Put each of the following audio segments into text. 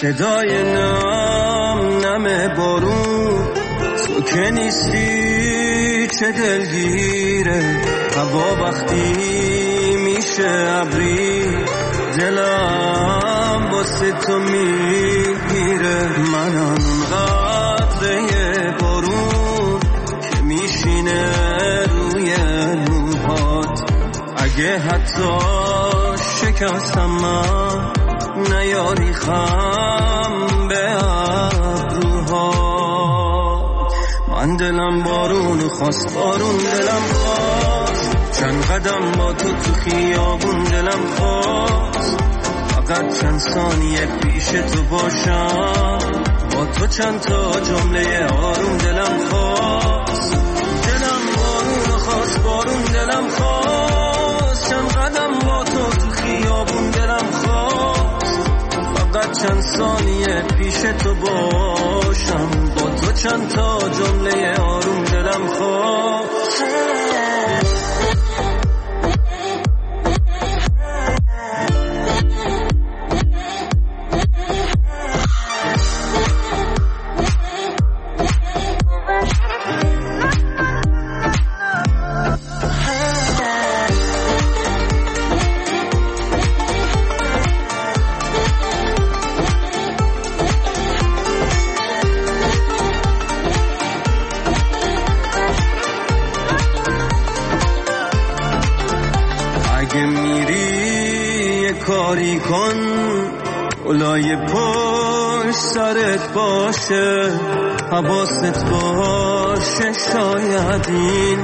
صدای نم بارون، تو که نیستی چه دلگیره. هوا وقتی میشه ابری، دلم واسه تو میگیره. منم قطره بارون که میشینه روی موهات. اگه حتی شکستم من نیاری خم به ابروها. من دلم بارون خواست، بارون دلم خواست. چند قدم با تو خیابون دلم خواست. فقط چند ثانیه پیش تو باشم، با تو چند تا جمله آروم دلم خواست. دلم بارون خواست، بارون دلم خواست. چند قدم با تو خیابون دلم خواست. فقط چند ثانیه پیش تو باشم، با تو چند تا جمله آروم دلم خواست. کاری کن اولای پشت سرت باشه، حواست باشه. شاید این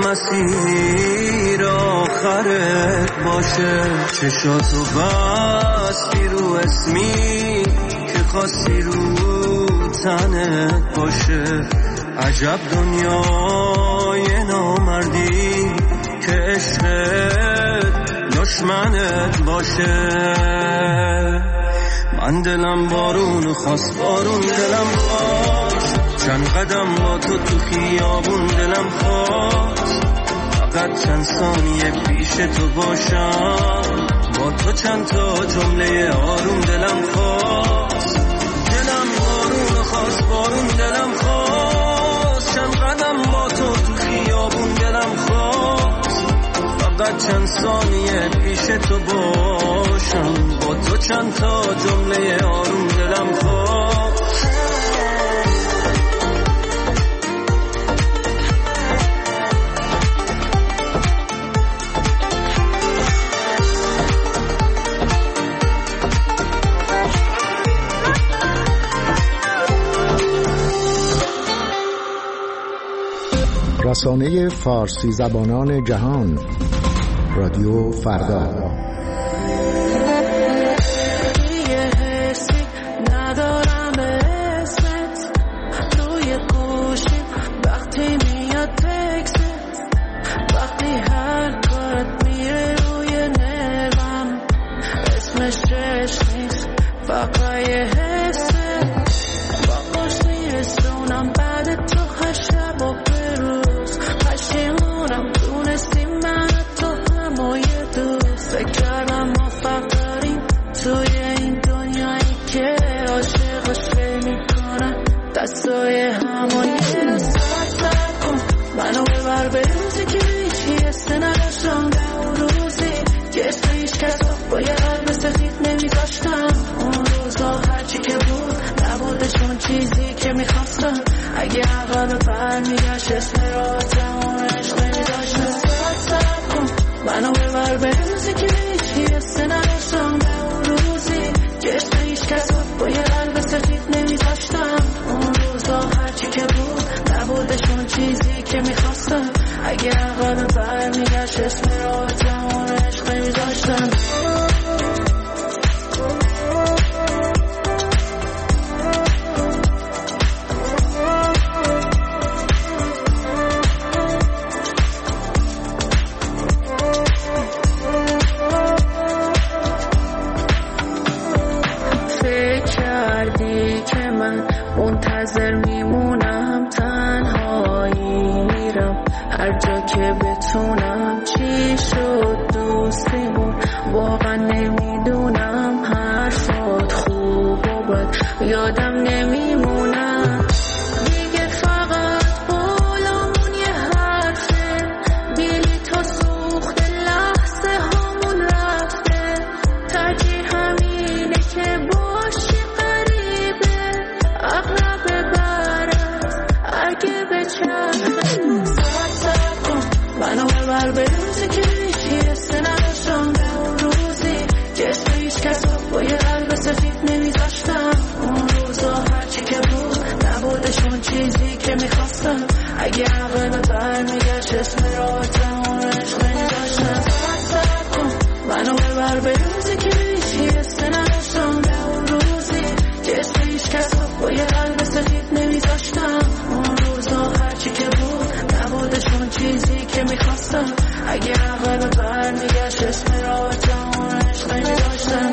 مسیر آخرت باشه. چشاتو بستی رو اسمی که خواستی رو تنت باشه. عجب دنیای نامردی که عشقت دشمنت باشه. من دلم بارون خواست، بارون دلم خواست. چند قدم با تو خیابون دلم خواست. فقط چند ثانیه پیش تو باشم، با تو چند تا جمله آروم دلم خواست. دلم بارون خواست، بارون دلم خواست. چند قدم با تو خیابون دلم خواست. فقط چند ثانیه پیش تو باشم، با تو چند تا جمله آروم دلم خواست. رسانه فارسی زبانان جهان، رادیو فردا. منتظر میمونم، تنهایی میرم هر جا که بتونم. چی شد دوستیمون واقعا نمیدونم، حرفات خوب و بد یادم نمیمونم دیگه، فقط بالامون یه حرفه، بیلی تا سوخت لحظه همون رفته، ترجیح همینه که باشی قریبه، اقرب برست اگه بچرخه. ساعت کن منو ببر به روزی که هیچی حسه نداشتم، به اون روزی که اسم هیچ کس با یه قلب سفید نمیذاشتم. اون روزا هرچی که بود نبودشون چیزی که میخواستم، اگه عقل برمیگشت اسم راحتم اون عشق نمیذاشتم. ساعت کن منو ببر به روزی که هیچی حسه نداشتم، به اون روزی که اسم هیچ کس با یه قلب سفید نمیذاشتم. اون روزا هرچی که بود نبودشون چیزی که میخواستم، اگه عقل برمیگشت اسم راحتم اون عشق نمیذاشتم.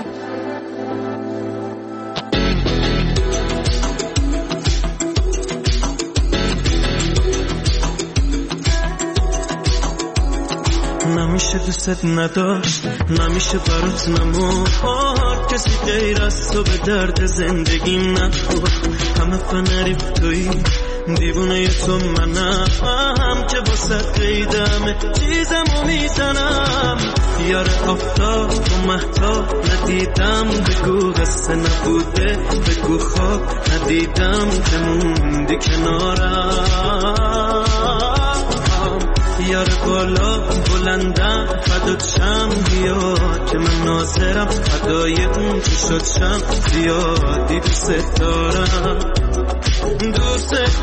نمیشه دوست نداشت، نمیشه برات نموند، کسی غیر از تو به درد زندگیم نخورد. همه فنریب توی دیوونه تو منم که با قیدم چیزمو میزنم. یار آفتاب و مهتاب ندیدم، بگو قصه نبوده، بگو خواب ندیدم که موندی کنارم. یار بالا بلندم فدات شم، بیا که من ناظرم فدای اون که شد شم. زیادی دوست دارم، دوست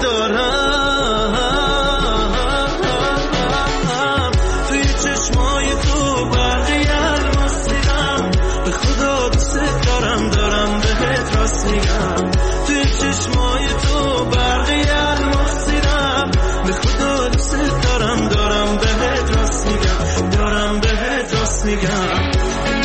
دارم. توی چشمای تو برقی الماس دیدم، به خدا دوست دارم، دارم بهت راست میگم. توی چشمای تو برقی الماس دیدم، به خدا دوست دارم، دارم بهت راست میگم، دارم بهت راست میگم.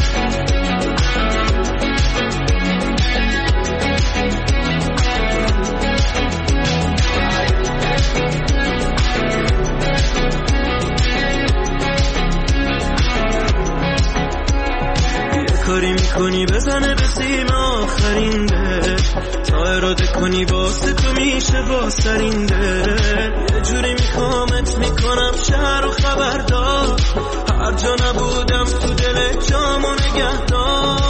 کاری میکنی بزنه به سیم آخرین ده، تا اراده کنی واسه تو میشه با سرینده. یه جوری میکامت میکنم شهر و خبردار، هر جا نبودم تو دل جامو نگهدار.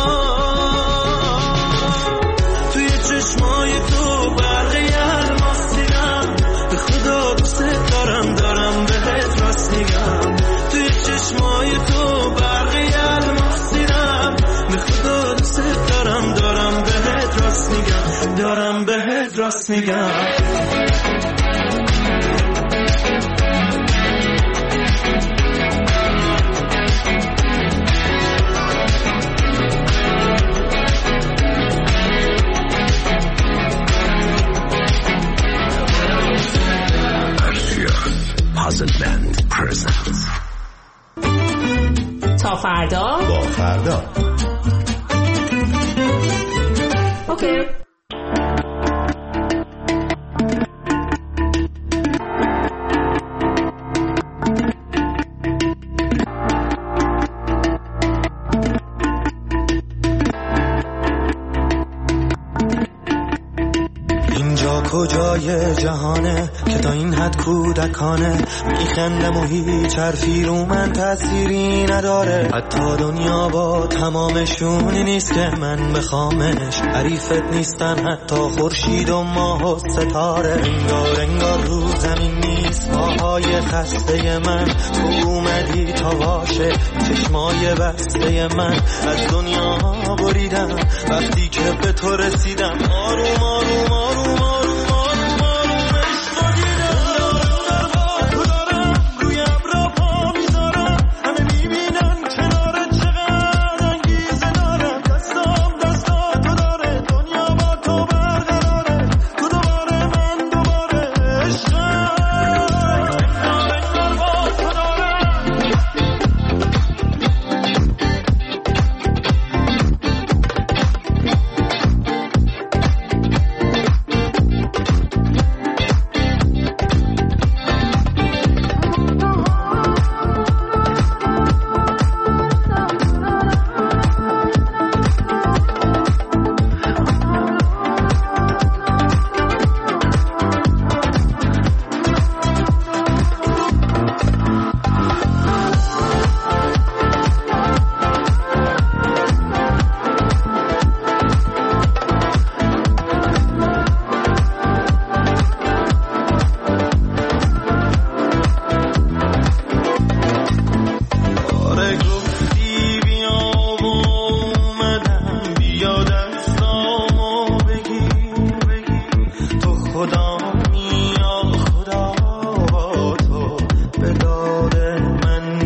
توی چشمای تو برقی الماس دیدم، به خدا دوست دارم، دارم بهت راست میگم. توی چشمای تو برقی الماس دیدم، به خدا دوست دارم، دارم بهت راست میگم، دارم بهت راست میگم. Puzzle Band presents. تا فردا با فردا. اوکی. کجای جهانه که تا این حد کودکانه میخندم و هیچ حرفی رو من تأثیری نداره. حتی دنیا با تمامشونی نیست که من بخوامش، حریفت نیستن حتی خورشید و ماه و ستاره. انگار رو زمین نیست پاهای خسته من، تو اومدی تا باشه چشمای بسته من. از دنیا بریدم وقتی که به تو رسیدم، آروم آروم آروم آروم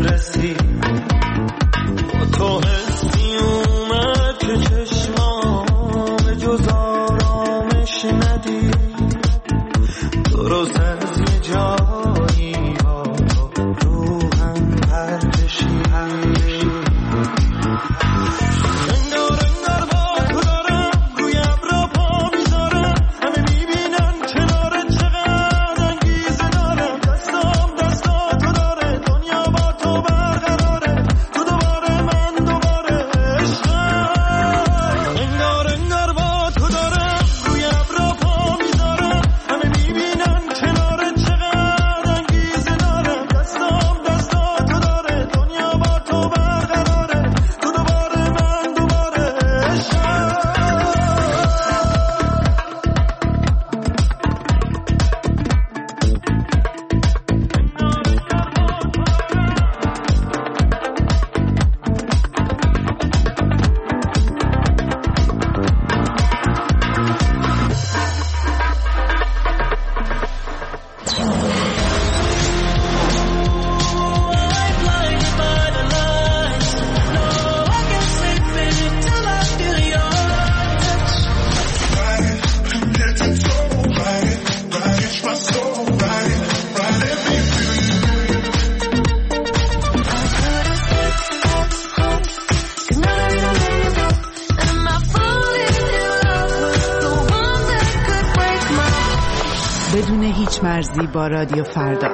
رسید با تو حسی اومد که چشمام جز آرامش ندید درست از یه جایی با تو روحم پرکشید بدون هیچ مرزی با رادیو فردا.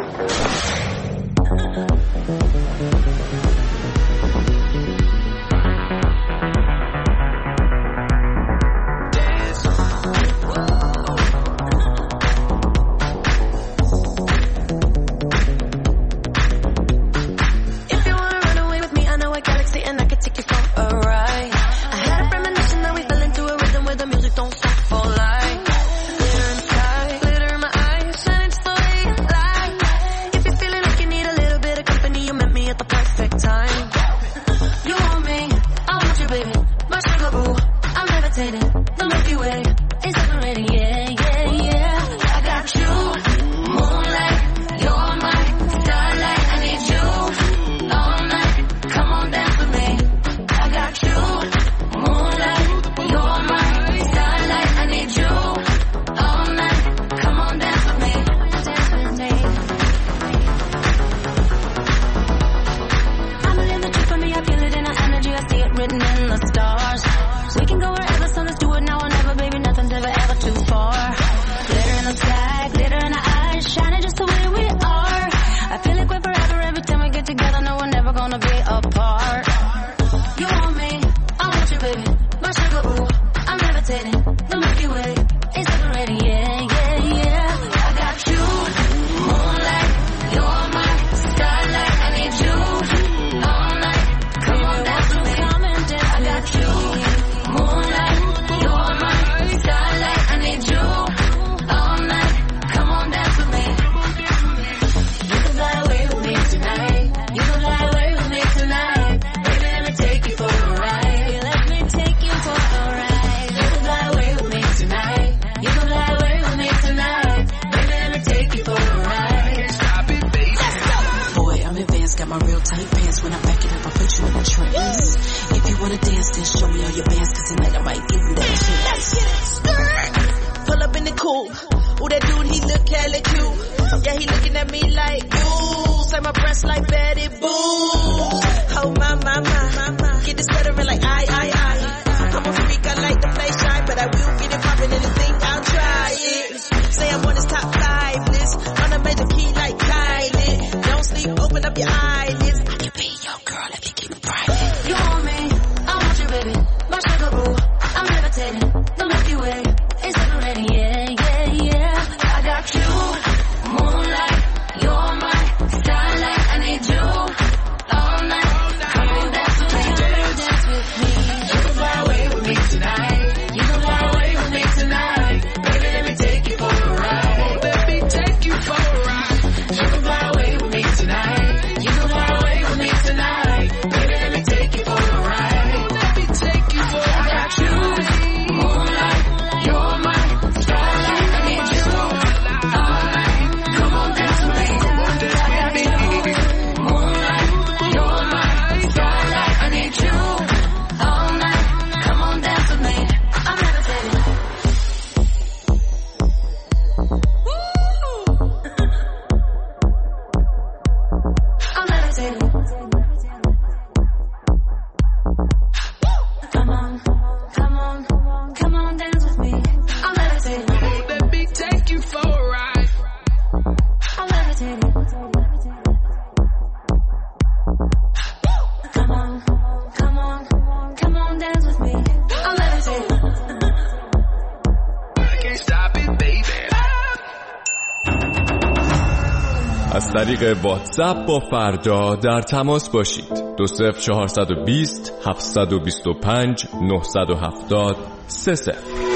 از طریق واتساپ با فردا در تماس باشید. 20420 725 970 30.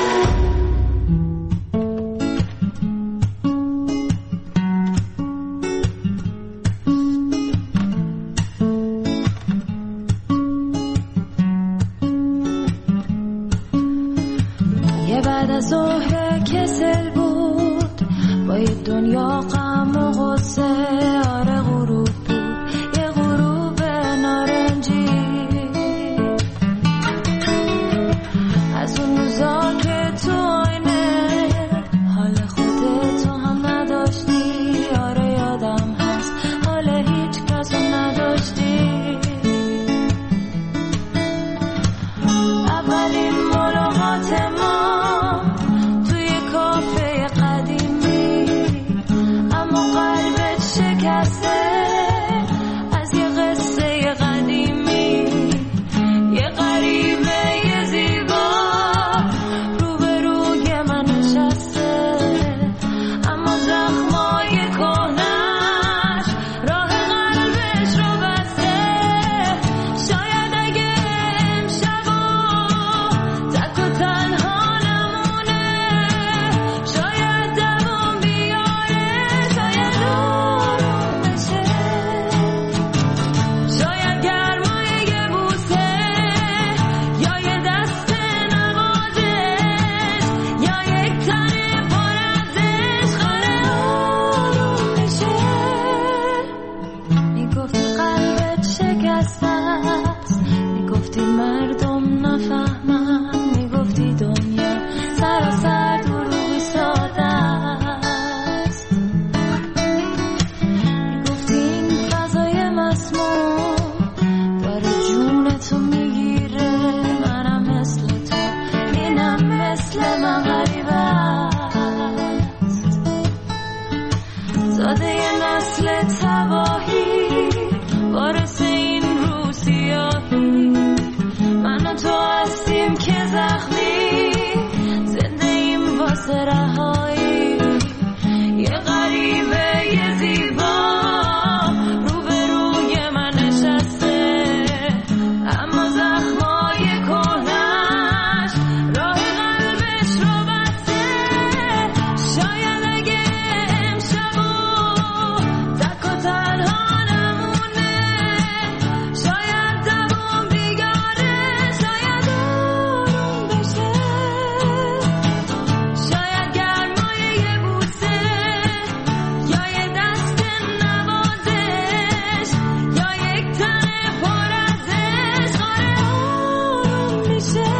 یه بعد از ظهر کسل بود با یه دنیا غم و غصه. آره غروب بود، یه غروب نارنجی، از اون روزا که تو آینه حال خودتو هم نداشتی. آره یادم هست حال هیچ کسو نداشتی. اولین ملاقات ما توی کافه قدیمی، اما قلبت شکسته از یه قصه قدیمی. یه غریبه یه زیبا روبروی من نشسته، اما زخمای کهنش راه قلبش رو بسته. شاید اگه امشبا تک و تنها نمونه، شاید دوام بیاره، شاید آروم بشه، شاید گرمای یه بوسه یا یه دست نوازش یا یک تن پر از عشق آروم بشه. میگفتی قلبت شکسته است، میگفتی مردم نفهمن، میگفتی دنیا سراسر دروغی ساده است. میگفتی این فضای مسموم داره جونتو میگیره. منم مثل تو، اینم مثل من غریبه است. زاده یه نسل تباهی، وارث این روسیاهی. من و تو هستیم که زخمی، زنده ایم واسه رهایی. یه غریبه یه زیبا روبروی من نشسته، اما زخمای کهنش راه قلبش رو بسته. شاید اگه امشبا تک و تنها نمونه، شاید دوام بیگاره، شاید آروم بشه، شاید گرمای یه بوسه یا یه دست نوازش یا یک تن پر از عشق آروم میشه.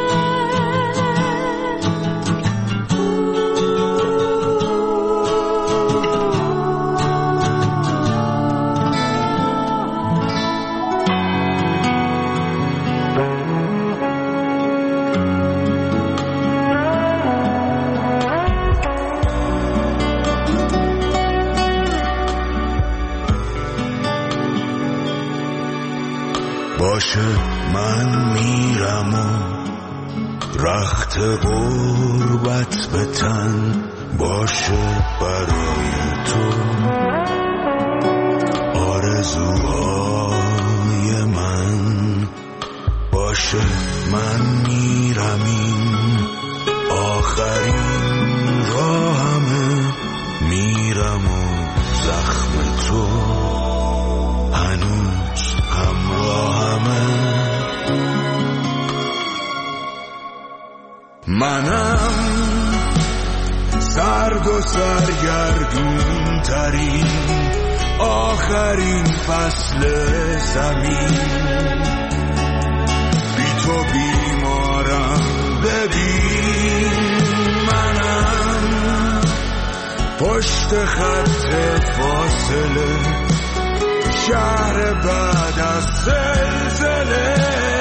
باشه من میرم و رخت غربت به تن باشه برای تو. آرزوهای من باشه من میرم، این آخرین راهمه. میرم و زخم تو هنوز همراهمه. منم سرد و سرگردون ترین آخرین فصل زمین. بی تو بیمارم ببین، منم پشت خط فاصله، شهر بعد از زلزله،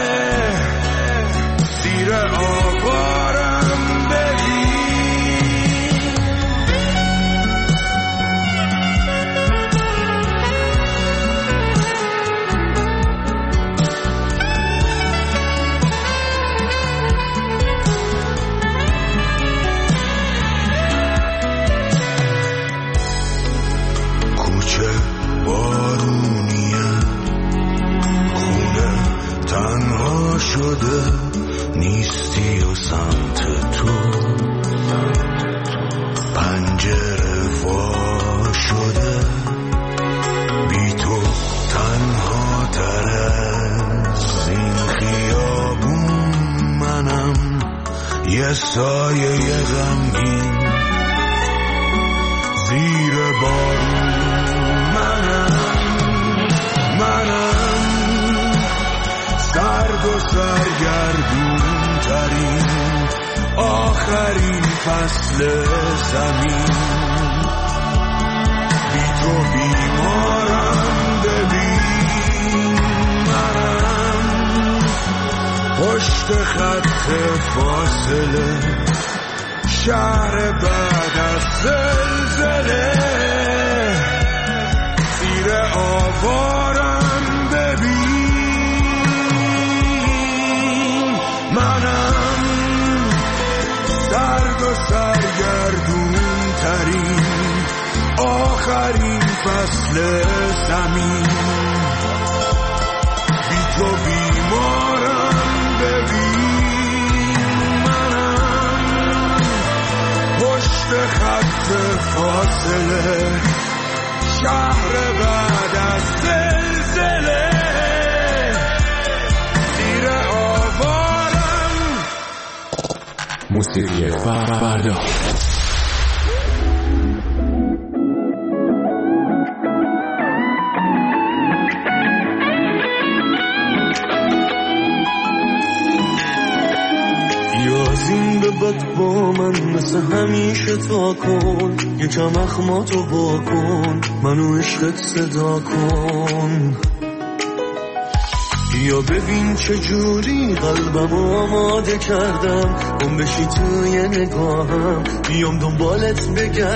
زیر آوارم ببین. کوچه زیر سایه غمگین زیر بارون منم سرد و سرگردون ترین آخرین فصل زمین بی تو بیمارم ببین منم پشت خط فاصله شهر بعد از زلزله زیر آوارم ببین منم سرد و سرگردون ترین آخرین فصل زمین بی تو بیمارم ببین منم پشت خط فاصله شهر بعد از زلزله زیر آوارم. موسیقی فردا. با من مثل همیشه تا کن یکم اخماتو با کن منو عشقت صدا کن یا ببین چجوری قلبم آماده کردم گم بشی توی نگاهم بیام دنبالت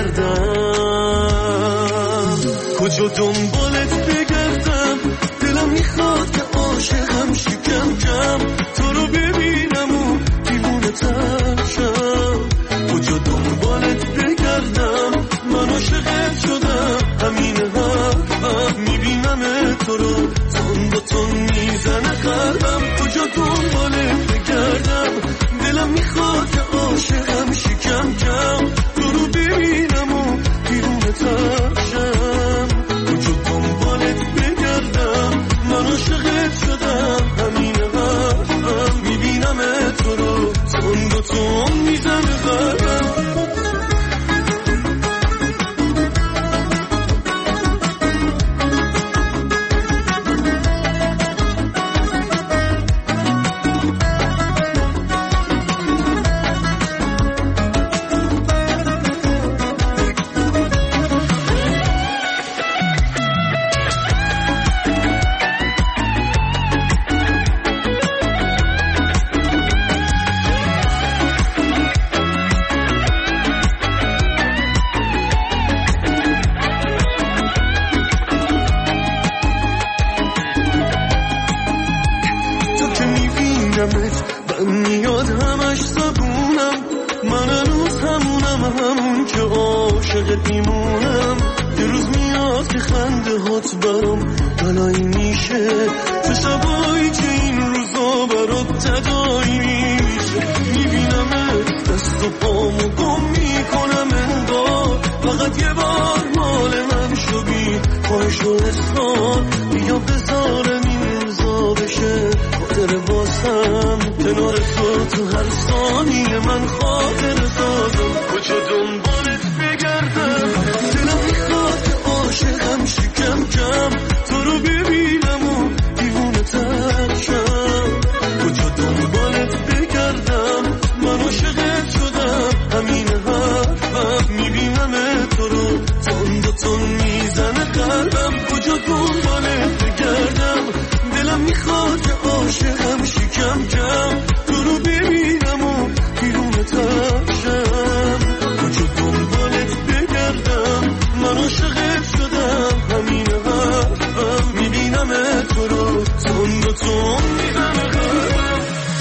بگردم کجا دنبالت بگردم دلم میخواد که عاشقم شکم کم تو رو ببینم و دیوونه ترشم کجا دنبالت بگردم من عاشقت شدم همین حرفم میبینم تو رو تون با تون میزنه قلبم کجا دنبالت بگردم دلم میخواد که عاشقم شکم کم تو رو ببینم و دیوونه ترشم کجا دنبالت بگردم من عاشقت شدم همین حرفم میبینم تو رو تون با تون میزنه قلبم من میاد همش زبونم من هنوز همون که عاشقت میمونم یه روز میاد که خنده هات برام بلایی میشه تو شبایی که این روزا برات تدایی میشه میبینم دست و پامو گم میکنم انگار فقط یه بار مال من شدی خواهش و اصرار بیا بذارم این روزا بشه خاطر باسم کنار تو هر ثانیه من خاطر سازم کجا دنبالت بگردم دلم میخواد که عاشقم شکم کم تو رو ببینم و دیوونه ترشم کجا دنبالت بگردم من عاشقت شدم همین حرفم میبینم تو رو تون با تون میزنه قلبم کجا دنبالت بگردم دلم میخواد که عاشقم شکم کم تو رو ببینم و دیوونه ترشم کجا دنبالت بگردم من عاشقت شدم همین حرفم میبینم تو رو تون با تون میزنه قلبم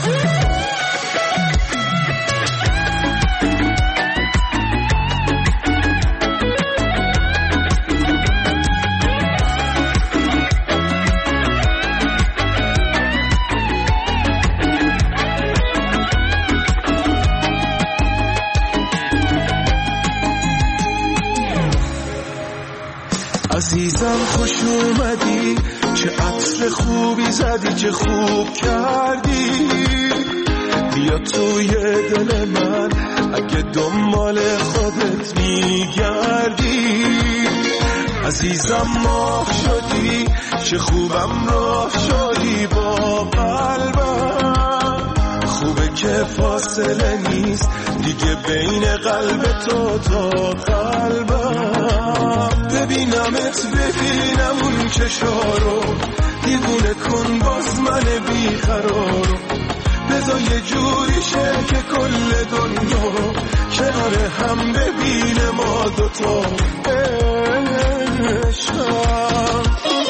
عزیزم خوش اومدی چه عطر خوبی زدی چه خوب کردی بیا توی دل من اگه دنبال خودت میگردی. عزیزم ماه شدی چه خوبم راه شدی با قلبم. خوبه که فاصله نیست دیگه بین قلب تو تا قلبم. ببینمت ببینم اون چشارو، دیوونه کن باز من بیقرارو. بذار یه جوری شه که کل دنیا کنار هم ببینه ما دوتا عشقم.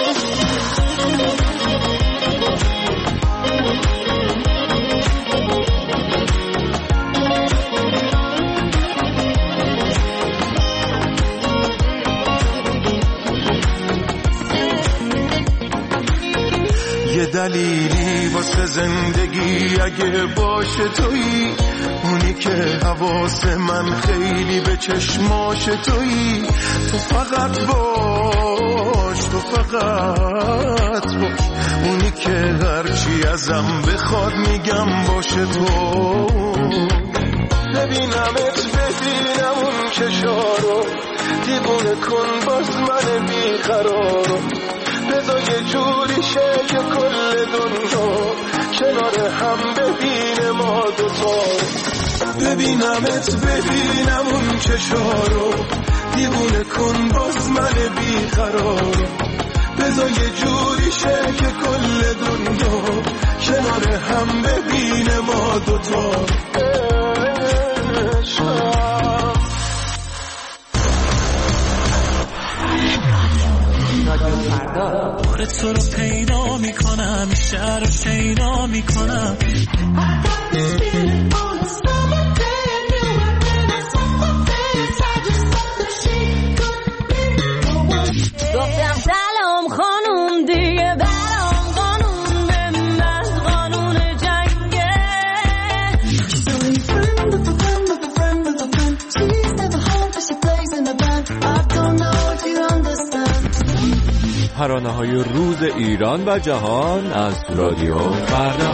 یه دلیلی واسه زندگی اگه باشه تویی، اونی که حواس من خیلی به چشماش تویی. تو فقط باش، تو فقط باش، اونی که هرچی ازم بخواد میگم باشه تو. ببینمت ببینم اون چشارو، دیوونه کن باز من بیقرارو. بذار یه جوری شه که کل دنیا کنار هم ببینه ما دوتا. ببینمت ببینم اون چشارو، دیوونه کن باز من بیقرارو. بذار یه جوری شه که کل دنیا کنار هم ببینه ما دوتا عشقم. بار تو رو پیدا میکنم، شهر رو شیدا میکنم. گفتم سلام خانوم دیگه برام قانون به از قانون جنگه. ترانه‌های روز ایران و جهان از رادیو فردا.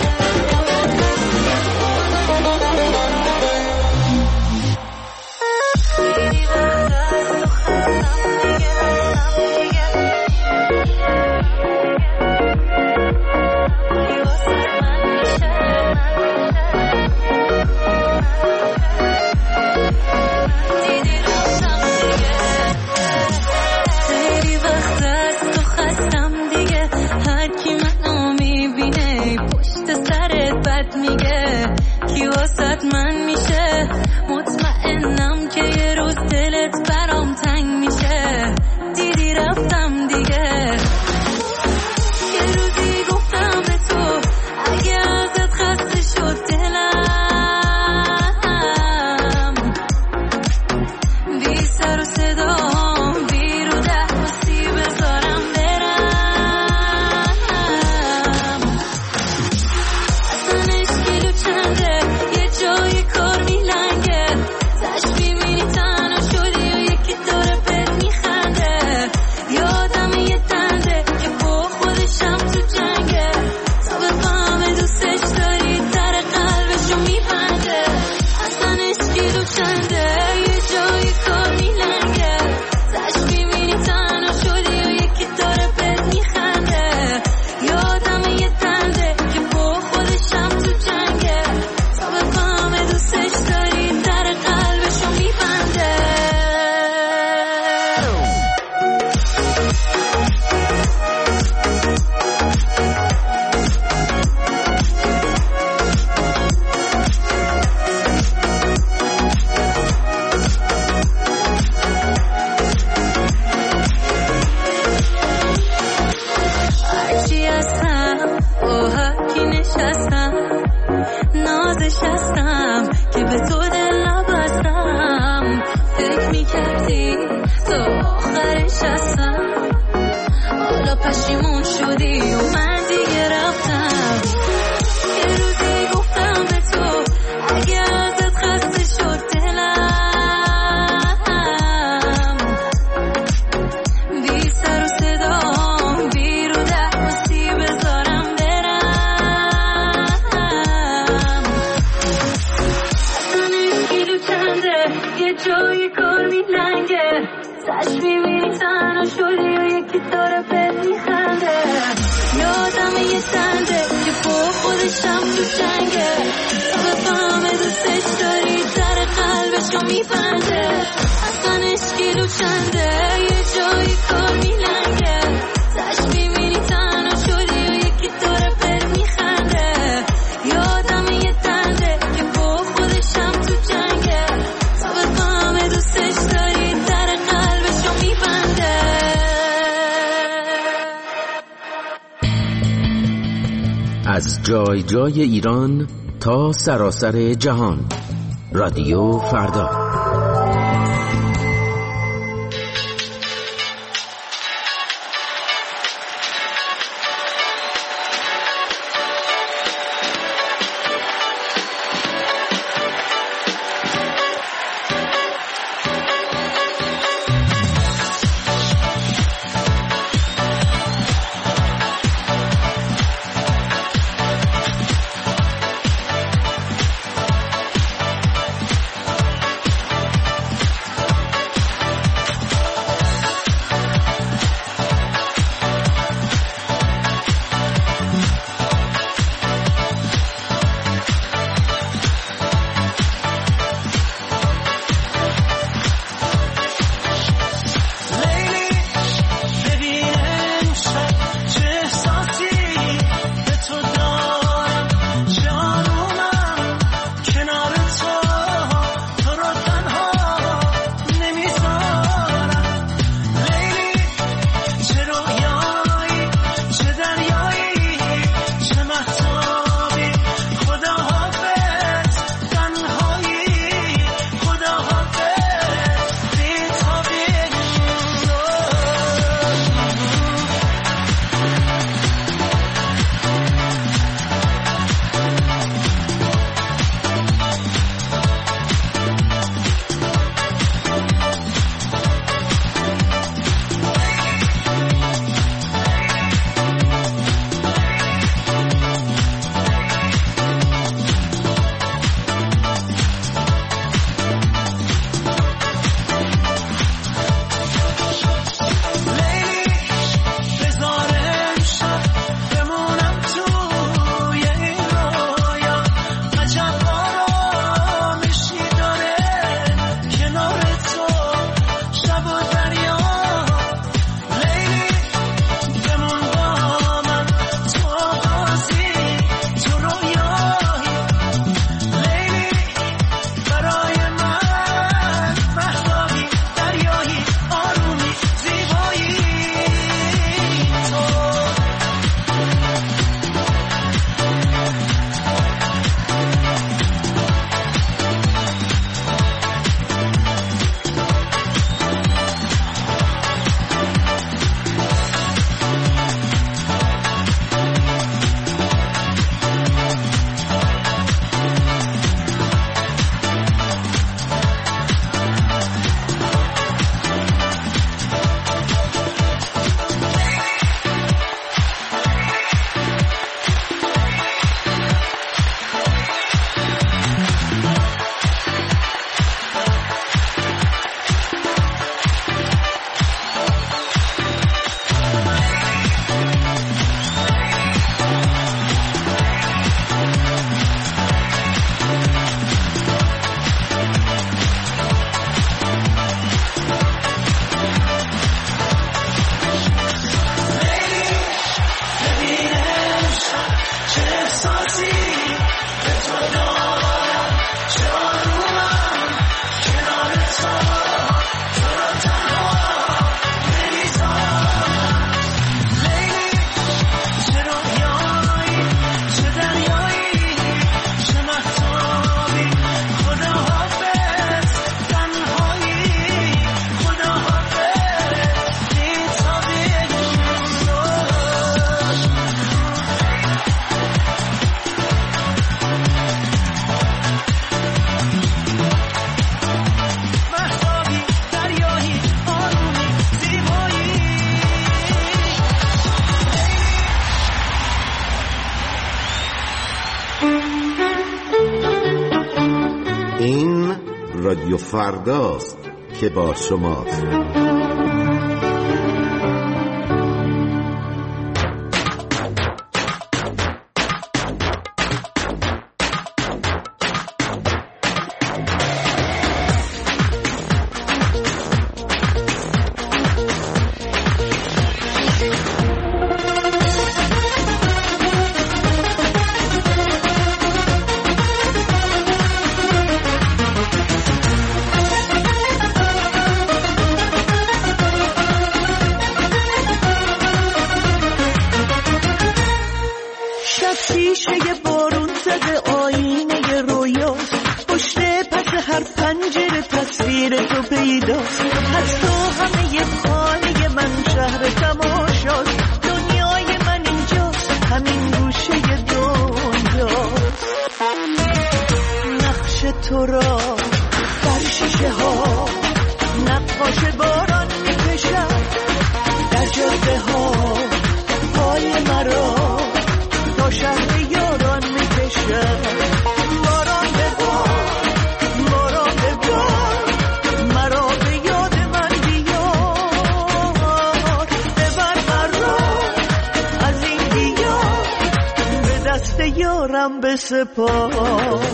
خودشم تو جنگه تا بفهمه دوستش داری در قلبشو میبنده اصلا عشقی رو چنده یه جایی کار میلنگه تش میبینی تنها شدی و یکی داره بهت میخنده یادم یه تنده که با خودشم تو جنگه تا بفهمه دوستش داری در قلبشو میبنده. از جای جای ایران تا سراسر جهان، رادیو فردا. این رادیو فرداست که با شماست. از شیشه بارون زده آینه رویاست، پشت پس هر پنجره تصویر تو پیداست. از تو همه خانه من شهر تماشاست، دنیای من اینجاست، همین گوشه دنیاست. نقش تو را در شیشه ها نقاش باران میکشد، در جاده ها پای مرا تا شهر یاران میکشد. باران ببار، باران ببار، مرا به یاد من بیار. ببر مرا از این دیار، به دست یارم بسپار.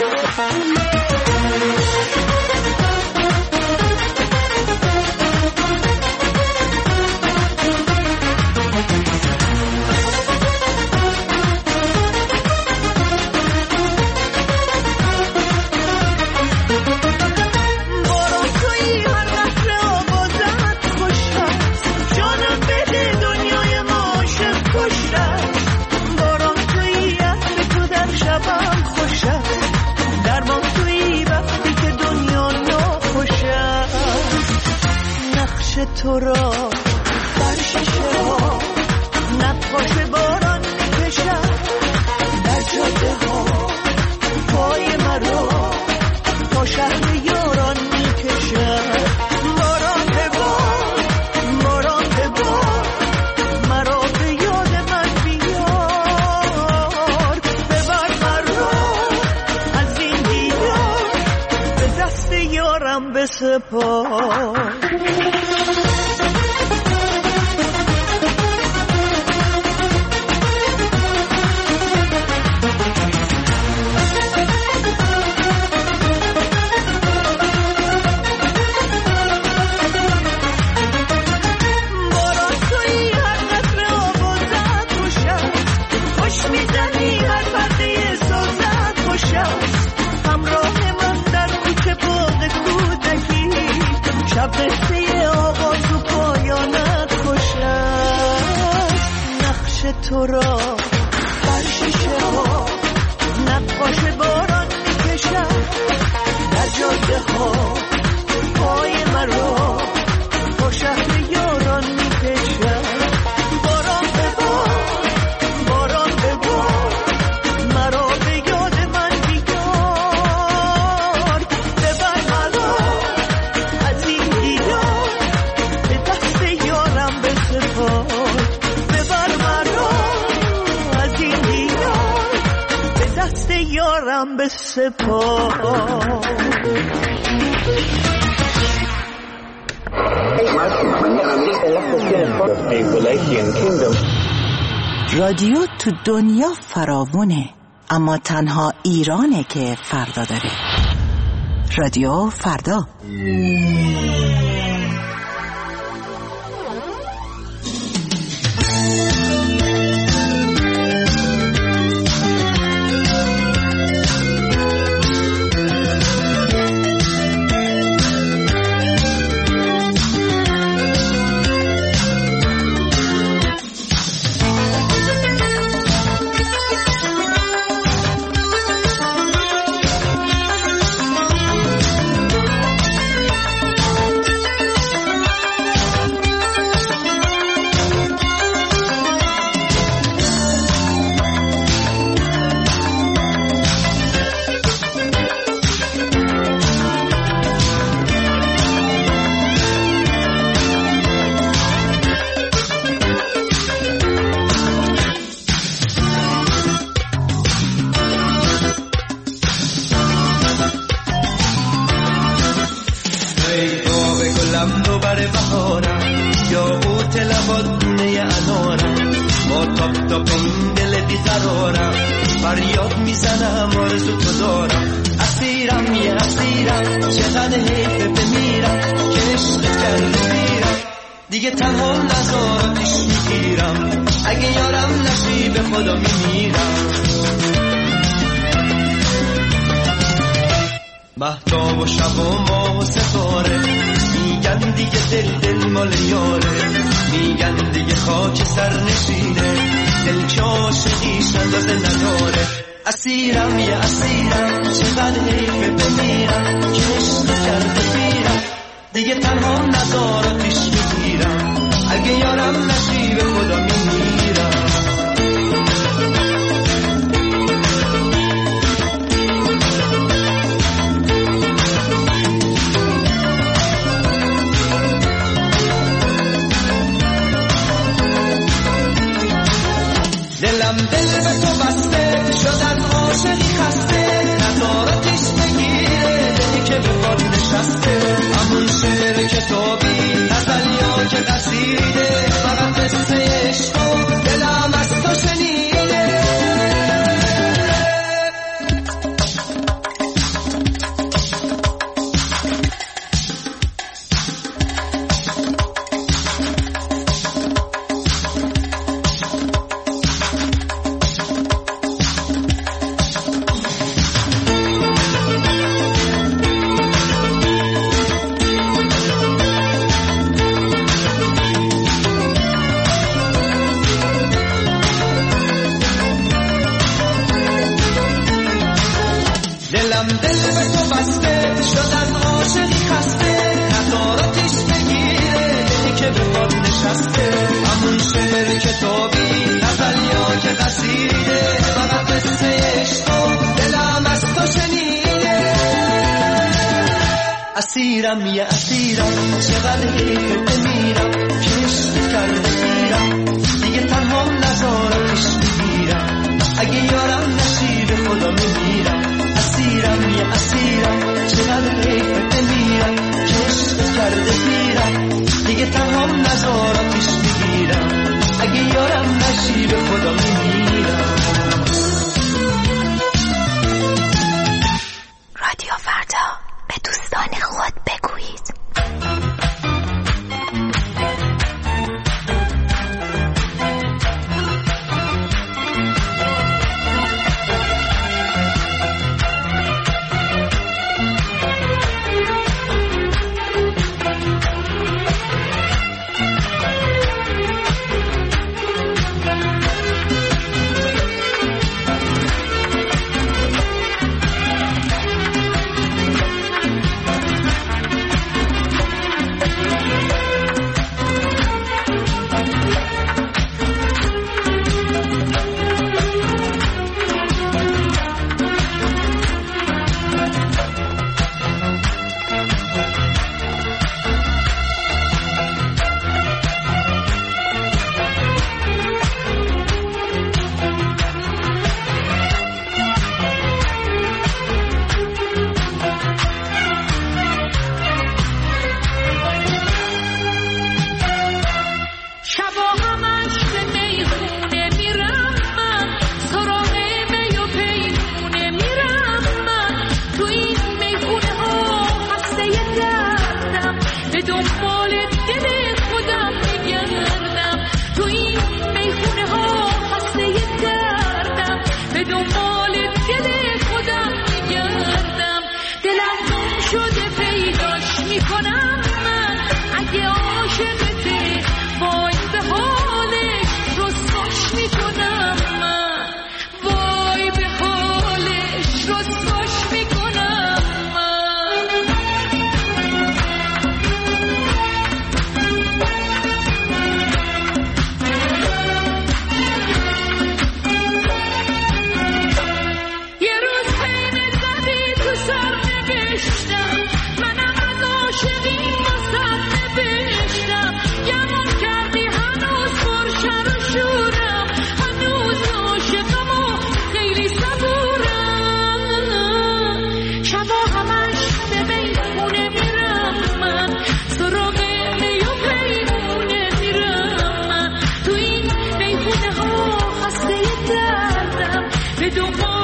تو را در شیشه ها نقاش باران میکشد، در جاده ها پای مرا تا شهر یاران میکشد. باران ببار، باران ببار، مرا به یاد من بیار. ببر مرا از این دیار، به دست یارم بسپار. قصه آغاز و پایانت خوش است. نقش تو را در شیشه ها نقاش باران میکشد، در جاده ها پای مرا تا شهر یاران میکشد. باران ببار، باران ببار، مرا به یاد من بیار. ببر مرا از این دیار، به دست یارم بسپار. ببر مرا از این دیار، به دست یارم بسپار. رادیو تو دنیا فراوونه، اما تنها ایرانه که فردا داره. رادیو فردا. دیگه تنها نزارتش میگیرم، اگه یارم نشی به خدا میمیرم. مهتاب و شب و ماه و ستاره میگن دیگه دل مال یاره، میگن دیگه خاک سر نشینه، دل که عاشقیش اندازه نداره. اسیرم یه اسیرم چقدر حیفه بمیرم که عشق کرده پیرم دیگه تنها ندارم پیش بگیرم اگه یارم نشیب خدا میمیرم. دلم دل به تو بسته شد از عاشقی خسته ندارتش بگیره دلی که به باد نشسته همون شعر کتابی غزلیا که قصیده فقط قصه عشق و دلم از تو شنیده. دلم دل به تو بسته شد از عاشقی خسته ندارتش بگیره دلی که به باد نشسته همون شعر کتابی غزلیا که قصیده فقط قصه عشق و دلم از تو شنیده. اسیرم یه اسیرم چقدر حیفه بمیرم که عشق کرده پیرم دیگه تنها نذارم پیش بگیرم اگه یارم نشیب خدا میمیرم. اسیرم یه اسیرم چقدر حیفه بمیرم که عشق کرده پیرم دیگه تنها نذارم پیش بگیرم اگه یارم نشیب خدا میمیرم. رادیو فردا به دوستان خود بگویید. به دنبال